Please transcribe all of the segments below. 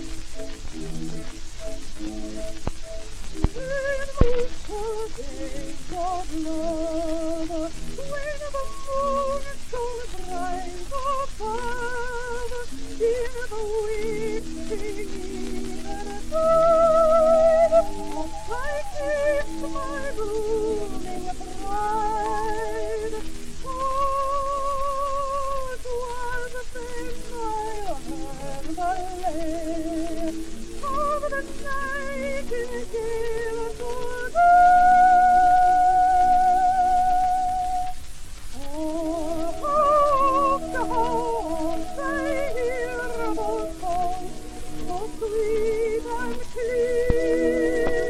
Days of love, when the moon is so bright above, in the witching eventide, I kiss my blooming bride. Oh, 'twas then I heard the lay of the nightingale for sweet and clear.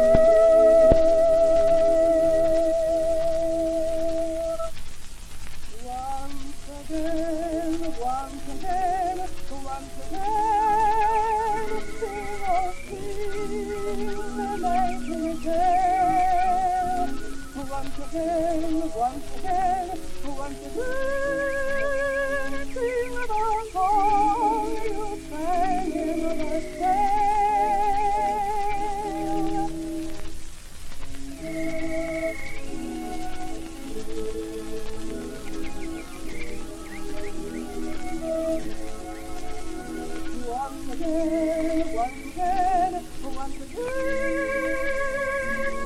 Once again, once again, once again, sing, oh sing the nightingale. Once again, once again, once again, sing the song you sang in the day. Once again, once again, once again,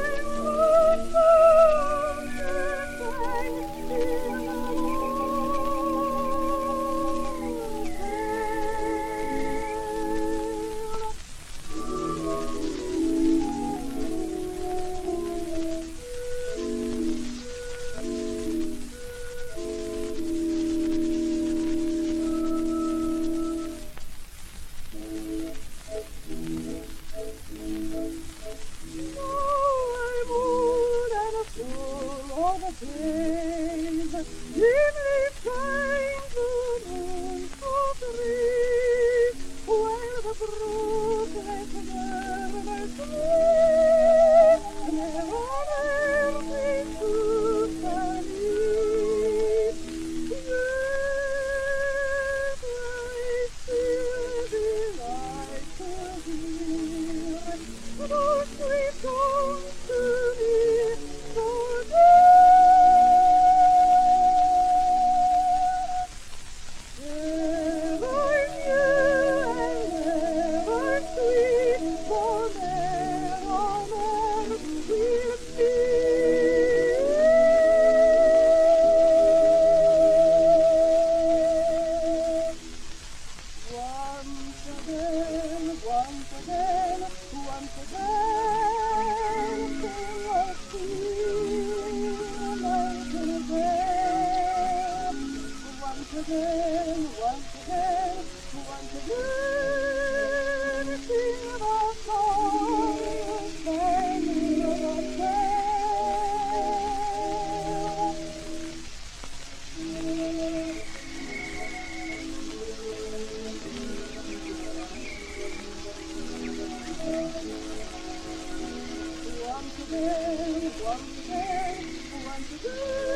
days, dimly shines the moon so free, while the brook like murmur sweet, never empty to sunny. Yet I still delight to hear those sweet songs to me so dear. Once again, once again, sing, oh sing the nightingale. Once again, once again, once again, sing the song you sang in the day. Once again, once again, once again.